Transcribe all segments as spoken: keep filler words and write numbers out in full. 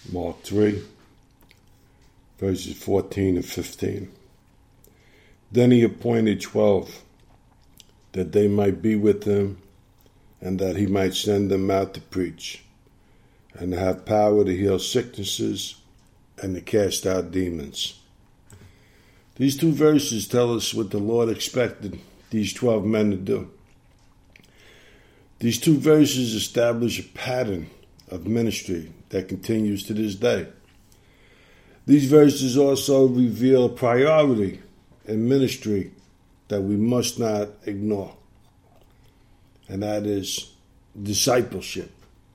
Mark three, verses fourteen and fifteen. Then he appointed twelve, that they might be with him, and that he might send them out to preach, and to have power to heal sicknesses, and to cast out demons. These two verses tell us what the Lord expected these twelve men to do. These two verses establish a pattern of ministry that continues to this day. These verses also reveal a priority in ministry that we must not ignore, and that is discipleship.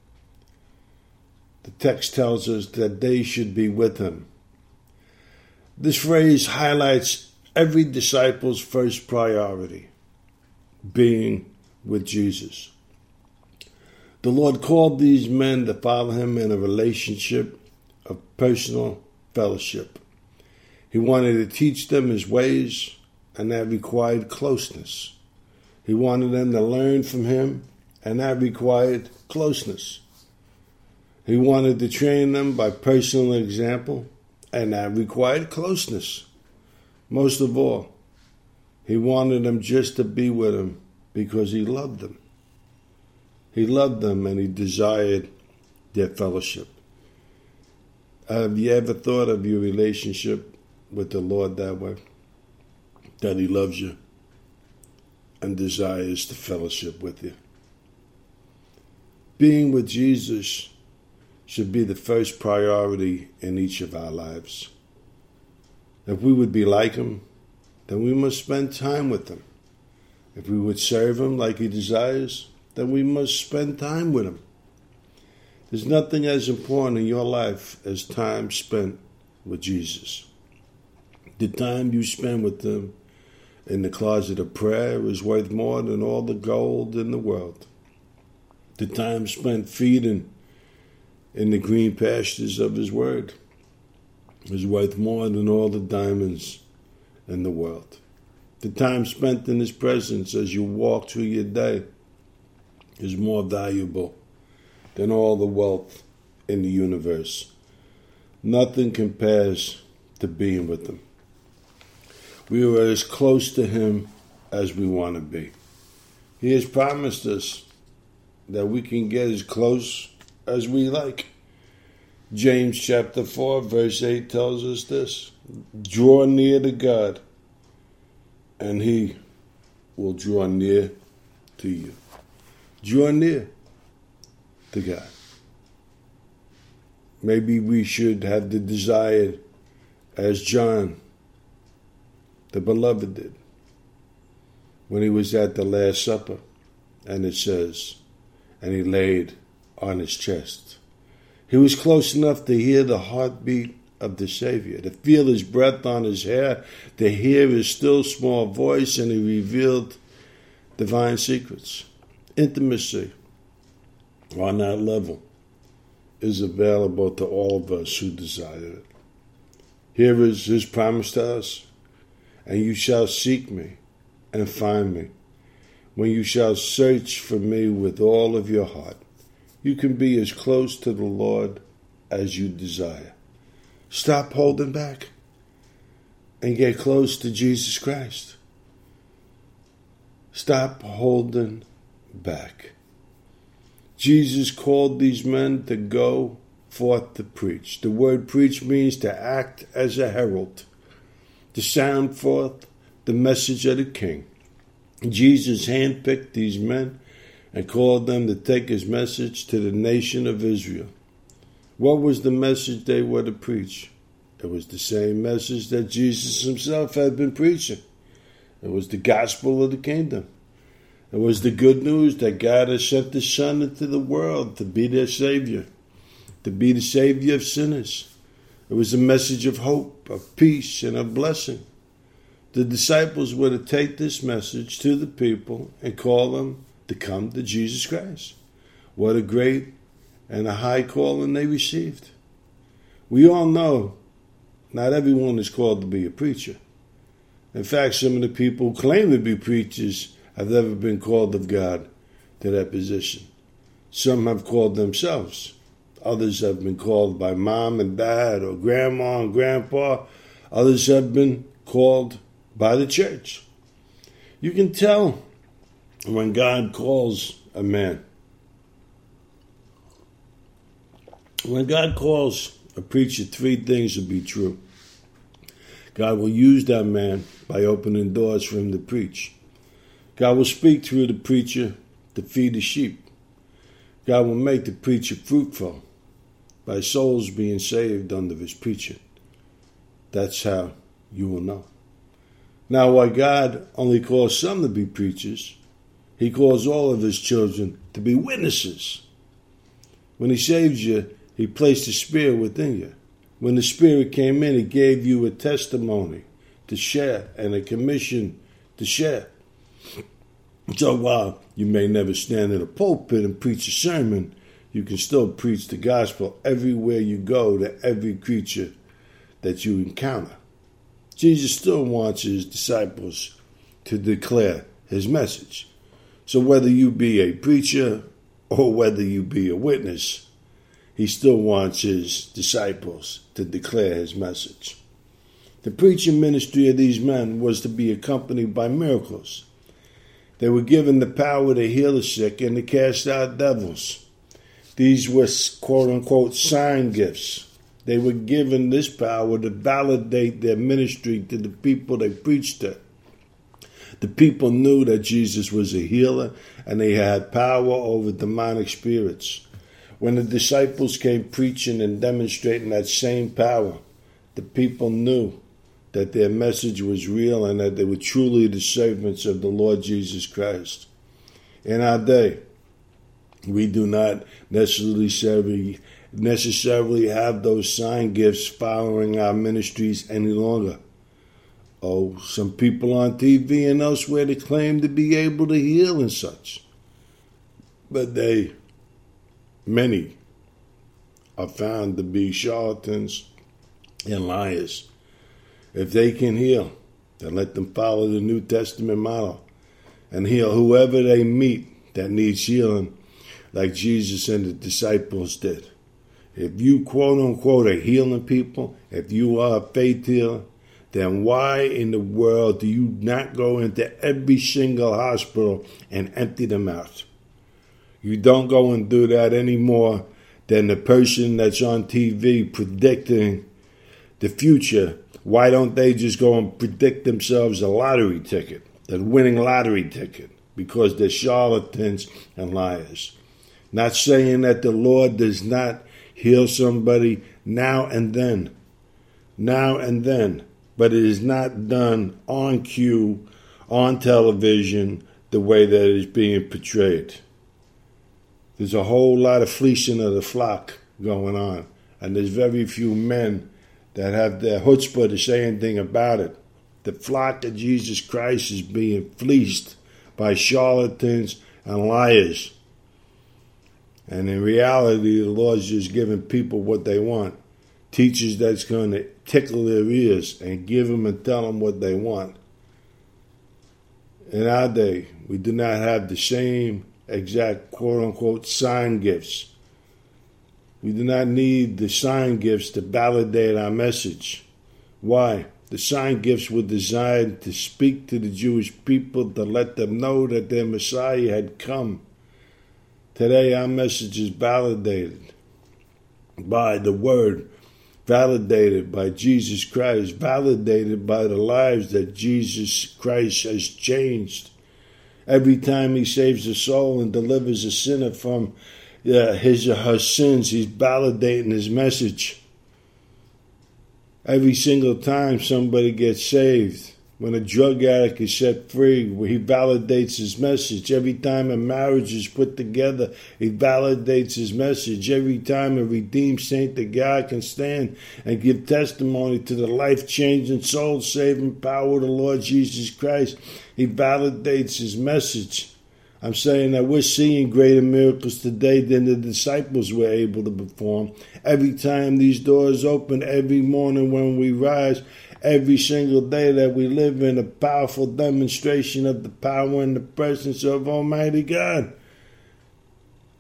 The text tells us that they should be with him. This phrase highlights every disciple's first priority, being with Jesus. The Lord called these men to follow him in a relationship of personal fellowship. He wanted to teach them his ways, and that required closeness. He wanted them to learn from him, and that required closeness. He wanted to train them by personal example, and that required closeness. Most of all, he wanted them just to be with him because he loved them. He loved them and he desired their fellowship. Have you ever thought of your relationship with the Lord that way? That he loves you and desires to fellowship with you. Being with Jesus should be the first priority in each of our lives. If we would be like him, then we must spend time with him. If we would serve him like he desires, then we must spend time with him. There's nothing as important in your life as time spent with Jesus. The time you spend with him in the closet of prayer is worth more than all the gold in the world. The time spent feeding in the green pastures of his word is worth more than all the diamonds in the world. The time spent in his presence as you walk through your day is more valuable than all the wealth in the universe. Nothing compares to being with him. We are as close to him as we want to be. He has promised us that we can get as close as we like. James chapter four, verse eight tells us this: draw near to God, and he will draw near to you. Draw near to God. Maybe we should have the desire as John, the beloved, did when he was at the Last Supper, and it says, and he laid on his chest. He was close enough to hear the heartbeat of the Savior, to feel his breath on his hair, to hear his still small voice, and he revealed divine secrets. Intimacy on that level is available to all of us who desire it. Here is his promise to us: and you shall seek me and find me, when you shall search for me with all of your heart. You can be as close to the Lord as you desire. Stop holding back and get close to Jesus Christ. Stop holding back. Jesus called these men to go forth to preach. The word preach means to act as a herald, to sound forth the message of the King. Jesus handpicked these men and called them to take his message to the nation of Israel. What was the message they were to preach? It was the same message that Jesus himself had been preaching. It was the gospel of the kingdom. It was the good news that God has sent his Son into the world to be their Savior, to be the Savior of sinners. It was a message of hope, of peace, and of blessing. The disciples were to take this message to the people and call them to come to Jesus Christ. What a great and a high calling they received. We all know not everyone is called to be a preacher. In fact, some of the people who claim to be preachers have never been called of God to that position. Some have called themselves. Others have been called by mom and dad or grandma and grandpa. Others have been called by the church. You can tell when God calls a man. When God calls a preacher, three things will be true. God will use that man by opening doors for him to preach. God will speak through the preacher to feed the sheep. God will make the preacher fruitful by souls being saved under his preaching. That's how you will know. Now, while God only calls some to be preachers, he calls all of his children to be witnesses. When he saves you, he placed the Spirit within you. When the Spirit came in, he gave you a testimony to share and a commission to share. So while you may never stand in a pulpit and preach a sermon, you can still preach the gospel everywhere you go to every creature that you encounter. Jesus still wants his disciples to declare his message. So whether you be a preacher or whether you be a witness, he still wants his disciples to declare his message. The preaching ministry of these men was to be accompanied by miracles. They were given the power to heal the sick and to cast out devils. These were quote-unquote sign gifts. They were given this power to validate their ministry to the people they preached to. The people knew that Jesus was a healer and they had power over demonic spirits. When the disciples came preaching and demonstrating that same power, the people knew that their message was real and that they were truly the servants of the Lord Jesus Christ. In our day, we do not necessarily, necessarily have those sign gifts following our ministries any longer. Oh, some people on T V and elsewhere, they claim to be able to heal and such. But they, many, are found to be charlatans and liars. If they can heal, then let them follow the New Testament model and heal whoever they meet that needs healing, like Jesus and the disciples did. If you quote-unquote are healing people, if you are a faith healer, then why in the world do you not go into every single hospital and empty them out? You don't go and do that any more than the person that's on T V predicting the future. Why don't they just go and predict themselves a lottery ticket, the winning lottery ticket? Because they're charlatans and liars. Not saying that the Lord does not heal somebody now and then, now and then, but it is not done on cue, on television, the way that it is being portrayed. There's a whole lot of fleecing of the flock going on, and there's very few men that have the chutzpah to say anything about it. The flock of Jesus Christ is being fleeced by charlatans and liars. And in reality, the Lord's just giving people what they want. Teachers that's going to tickle their ears and give them and tell them what they want. In our day, we do not have the same exact quote-unquote sign gifts. We do not need the sign gifts to validate our message. Why? The sign gifts were designed to speak to the Jewish people to let them know that their Messiah had come. Today our message is validated by the Word, validated by Jesus Christ, validated by the lives that Jesus Christ has changed. Every time he saves a soul and delivers a sinner from uh, his or her sins, he's validating his message. Every single time somebody gets saved, when a drug addict is set free, he validates his message. Every time a marriage is put together, he validates his message. Every time a redeemed saint of God can stand and give testimony to the life-changing, soul-saving power of the Lord Jesus Christ, he validates his message. I'm saying that we're seeing greater miracles today than the disciples were able to perform. Every time these doors open, every morning when we rise, every single day that we live in, a powerful demonstration of the power and the presence of Almighty God.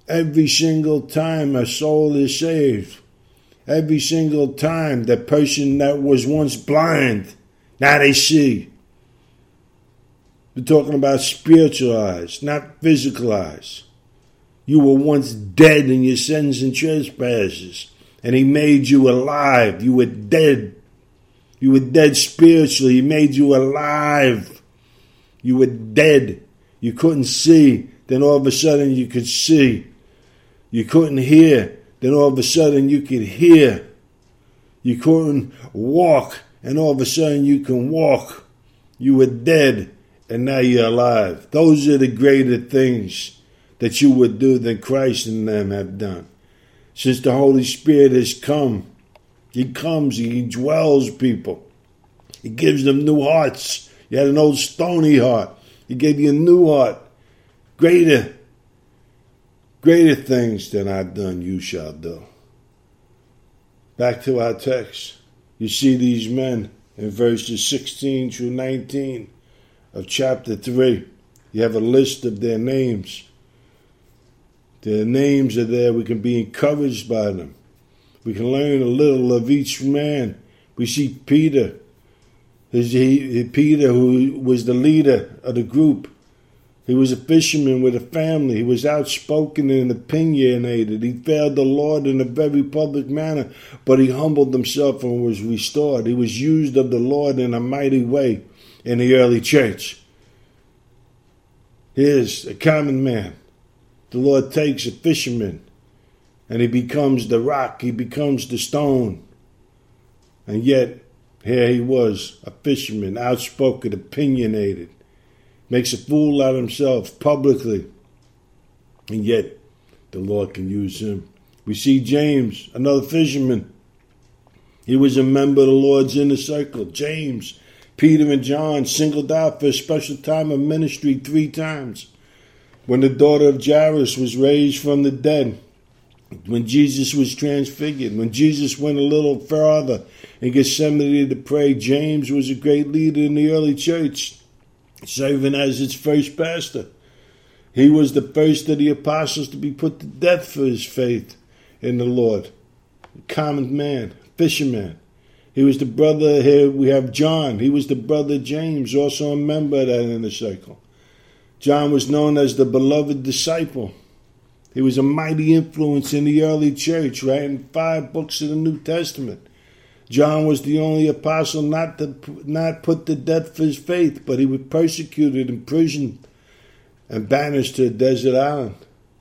Every single time a soul is saved, every single time the person that was once blind, now they see. We're talking about spiritual eyes, not physical eyes. You were once dead in your sins and trespasses, and he made you alive. You were dead. You were dead spiritually. He made you alive. You were dead. You couldn't see. Then all of a sudden you could see. You couldn't hear. Then all of a sudden you could hear. You couldn't walk. And all of a sudden you can walk. You were dead. And now you're alive. Those are the greater things that you would do than Christ and them have done. Since the Holy Spirit has come, he comes, he dwells people. He gives them new hearts. You had an old stony heart. He gave you a new heart. Greater, greater things than I've done, you shall do. Back to our text. You see these men in verses sixteen through nineteen. Of chapter three. You have a list of their names. Their names are there. We can be encouraged by them. We can learn a little of each man. We see Peter. He, Peter, who was the leader of the group. He was a fisherman with a family. He was outspoken and opinionated. He failed the Lord in a very public manner, but he humbled himself and was restored. He was used of the Lord in a mighty way in the early church. Here's a common man. The Lord takes a fisherman and he becomes the rock. He becomes the stone. And yet, here he was, a fisherman, outspoken, opinionated. Makes a fool out of himself publicly. And yet, the Lord can use him. We see James, another fisherman. He was a member of the Lord's inner circle. James, Peter and John singled out for a special time of ministry three times. When the daughter of Jairus was raised from the dead. When Jesus was transfigured. When Jesus went a little farther in Gethsemane to pray. James was a great leader in the early church, serving as its first pastor. He was the first of the apostles to be put to death for his faith in the Lord. A common man, fisherman. He was the brother, here we have John. He was the brother of James, also a member of that inner circle. John was known as the beloved disciple. He was a mighty influence in the early church, writing five books of the New Testament. John was the only apostle not to not put to death for his faith, but he was persecuted, imprisoned, and banished to a desert island.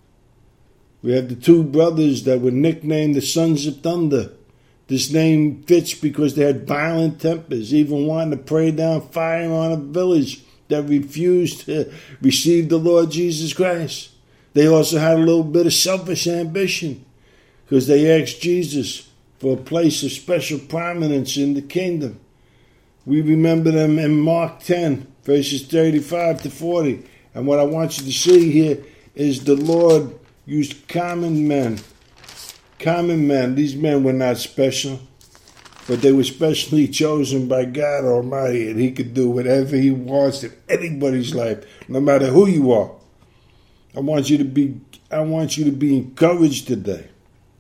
We have the two brothers that were nicknamed the Sons of Thunder. This name fits because they had violent tempers, even wanting to pray down fire on a village that refused to receive the Lord Jesus Christ. They also had a little bit of selfish ambition because they asked Jesus for a place of special prominence in the kingdom. We remember them in Mark ten, verses thirty-five to forty. And what I want you to see here is the Lord used common men. Common men. These men were not special, but they were specially chosen by God Almighty, and he could do whatever he wants in anybody's life, no matter who you are. I want you to be I want you to be encouraged today.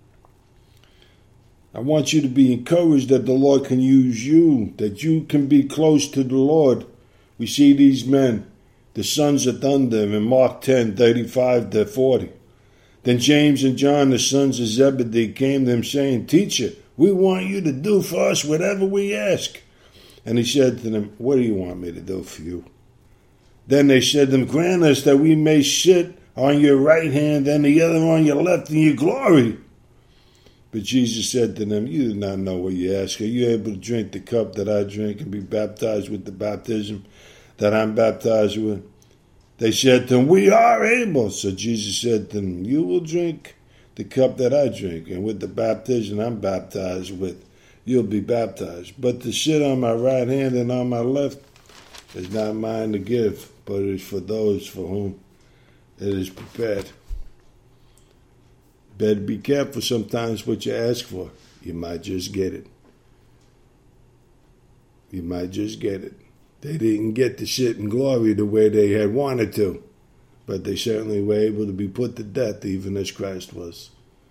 I want you to be encouraged that the Lord can use you, that you can be close to the Lord. We see these men, the sons of thunder, in Mark ten, thirty-five to forty. Then James and John, the sons of Zebedee, came to him saying, "Teacher, we want you to do for us whatever we ask." And he said to them, "What do you want me to do for you?" Then they said to them, "Grant us that we may sit on your right hand and the other on your left in your glory." But Jesus said to them, "You do not know what you ask. Are you able to drink the cup that I drink and be baptized with the baptism that I'm baptized with?" They said to him, "We are able." So Jesus said to them, "You will drink the cup that I drink, and with the baptism I'm baptized with, you'll be baptized. But to sit on my right hand and on my left is not mine to give, but it is for those for whom it is prepared." Better be careful sometimes what you ask for. You might just get it. You might just get it. They didn't get to sit in glory the way they had wanted to. but they certainly were able to be put to death even as Christ was.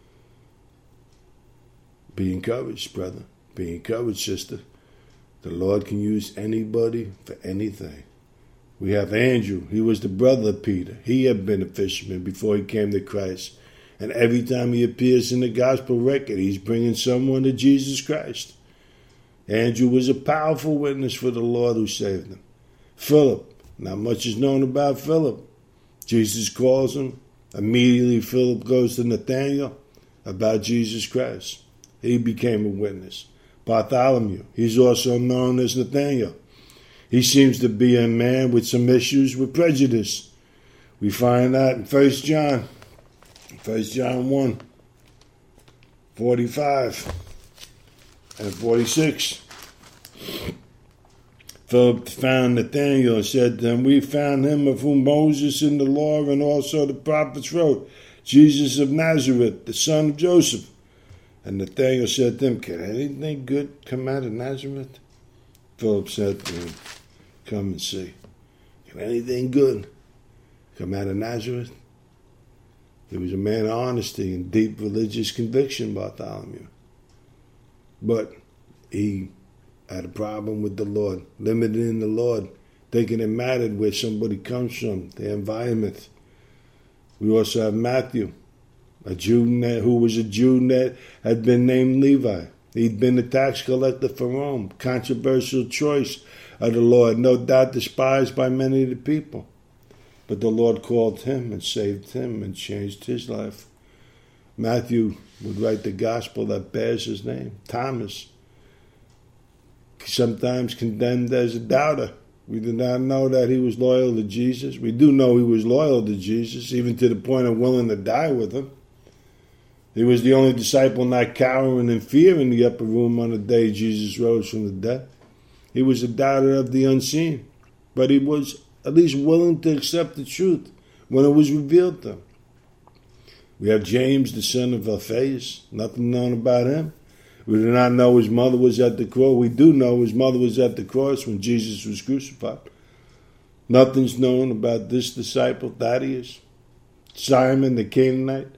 Be encouraged, brother. Be encouraged, sister. The Lord can use anybody for anything. We have Andrew. He was the brother of Peter. He had been a fisherman before he came to Christ. And every time he appears in the gospel record, he's bringing someone to Jesus Christ. Andrew was a powerful witness for the Lord who saved him. Philip. Not much is known about Philip. Jesus calls him. Immediately Philip goes to Nathanael about Jesus Christ. He became a witness. Bartholomew. He's also known as Nathanael. He seems to be a man with some issues with prejudice. We find that in First John. First John one, forty-five and forty-six. Philip found Nathanael and said to him, "We found him of whom Moses in the law and also the prophets wrote, Jesus of Nazareth, the son of Joseph." And Nathanael said to him, "Can anything good come out of Nazareth?" Philip said to him, "Come and see. Can anything good come out of Nazareth?" He was a man of honesty and deep religious conviction, Bartholomew. But he had a problem with the Lord, limited in the Lord, thinking it mattered where somebody comes from, their environment. We also have Matthew, a Jew who was a Jew that had been named Levi. He'd been a tax collector for Rome, controversial choice of the Lord, no doubt despised by many of the people. But the Lord called him and saved him and changed his life. Matthew would write the gospel that bears his name. Thomas, sometimes condemned as a doubter. We do not know that he was loyal to Jesus. We do know he was loyal to Jesus, even to the point of willing to die with him. He was the only disciple not cowering in fear in the upper room on the day Jesus rose from the dead. He was a doubter of the unseen, but he was at least willing to accept the truth when it was revealed to him. We have James, the son of Alphaeus. Nothing known about him. We do not know his mother was at the cross. We do know his mother was at the cross when Jesus was crucified. Nothing's known about this disciple, Thaddeus. Simon the Canaanite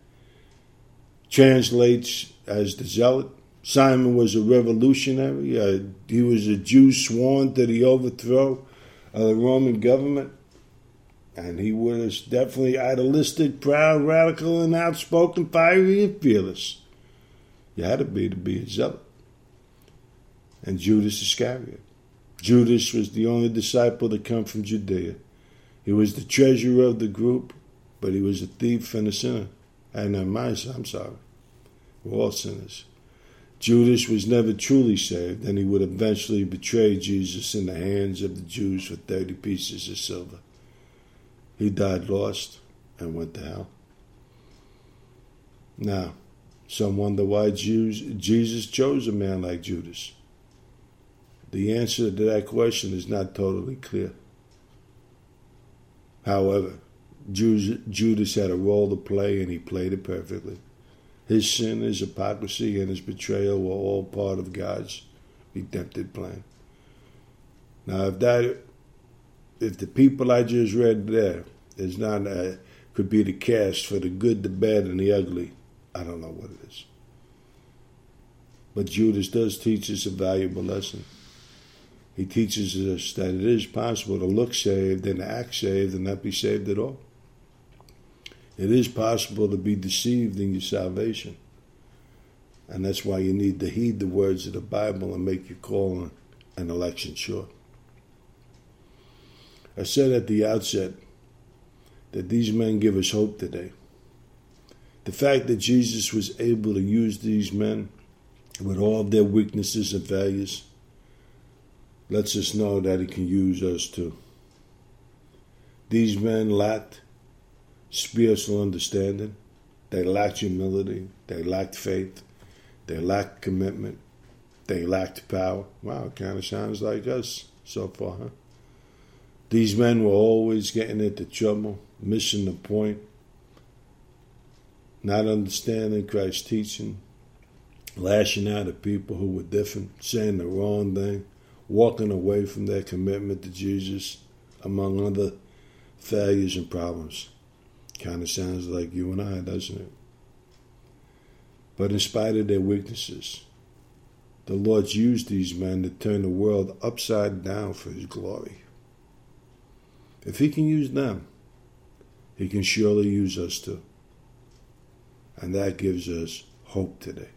translates as the zealot. Simon was a revolutionary. Uh, he was a Jew sworn to the overthrow of the Roman government. And he was definitely idealistic, proud, radical, and outspoken, fiery, and fearless. You had to be to be a zealot. And Judas Iscariot. Judas was the only disciple to come from Judea. He was the treasurer of the group, but he was a thief and a sinner. And on my side, I'm sorry. We're all sinners. Judas was never truly saved, and he would eventually betray Jesus in the hands of the Jews for thirty pieces of silver. He died lost and went to hell. Now, some wonder why Jews, Jesus chose a man like Judas. The answer to that question is not totally clear. However, Judas had a role to play, and he played it perfectly. His sin, his hypocrisy, and his betrayal were all part of God's redemptive plan. Now, if that, if the people I just read there is not a, could be the cast for the good, the bad, and the ugly, I don't know what it is. But Judas does teach us a valuable lesson. He teaches us that it is possible to look saved and act saved and not be saved at all. It is possible to be deceived in your salvation. And that's why you need to heed the words of the Bible and make your call and election sure. I said at the outset that these men give us hope today. The fact that Jesus was able to use these men with all of their weaknesses and failures lets us know that he can use us too. These men lacked spiritual understanding. They lacked humility. They lacked faith. They lacked commitment. They lacked power. Wow, it kind of sounds like us so far, huh? These men were always getting into trouble, missing the point, not understanding Christ's teaching, lashing out at people who were different, saying the wrong thing, walking away from their commitment to Jesus, among other failures and problems. Kind of sounds like you and I, doesn't it? But in spite of their weaknesses, the Lord's used these men to turn the world upside down for his glory. If he can use them, he can surely use us too. And that gives us hope today.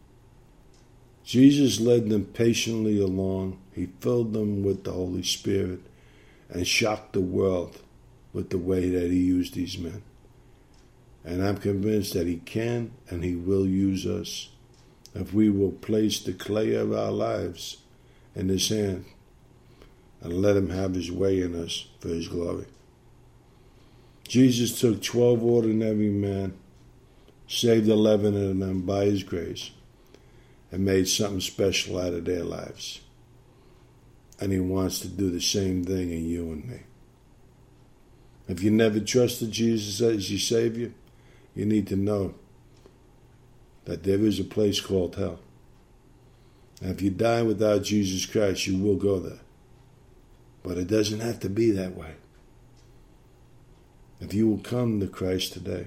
Jesus led them patiently along. He filled them with the Holy Spirit and shocked the world with the way that he used these men. And I'm convinced that he can and he will use us if we will place the clay of our lives in his hand and let him have his way in us for his glory. Jesus took twelve ordinary men, saved eleven of them by his grace, and made something special out of their lives. And he wants to do the same thing in you and me. If you never trusted Jesus as your Savior, you need to know that there is a place called hell. And if you die without Jesus Christ, you will go there. But it doesn't have to be that way. If you will come to Christ today,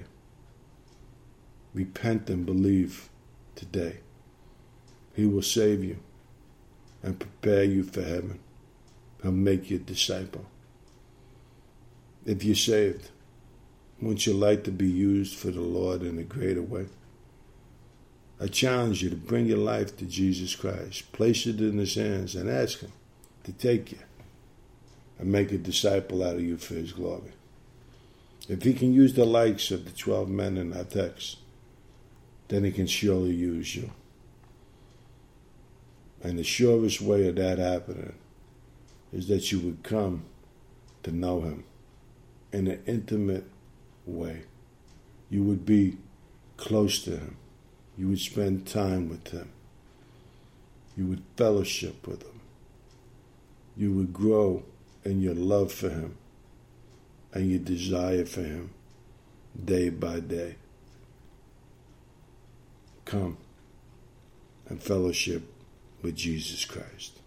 repent and believe today, he will save you and prepare you for heaven. He'll make you a disciple. If you're saved, wouldn't you like to be used for the Lord in a greater way? I challenge you to bring your life to Jesus Christ. Place it in his hands and ask him to take you and make a disciple out of you for his glory. If he can use the likes of the twelve men in our text, then he can surely use you. And the surest way of that happening is that you would come to know him in an intimate way. You would be close to him. You would spend time with him. You would fellowship with him. You would grow in your love for him and your desire for him day by day. Come and fellowship with Jesus Christ.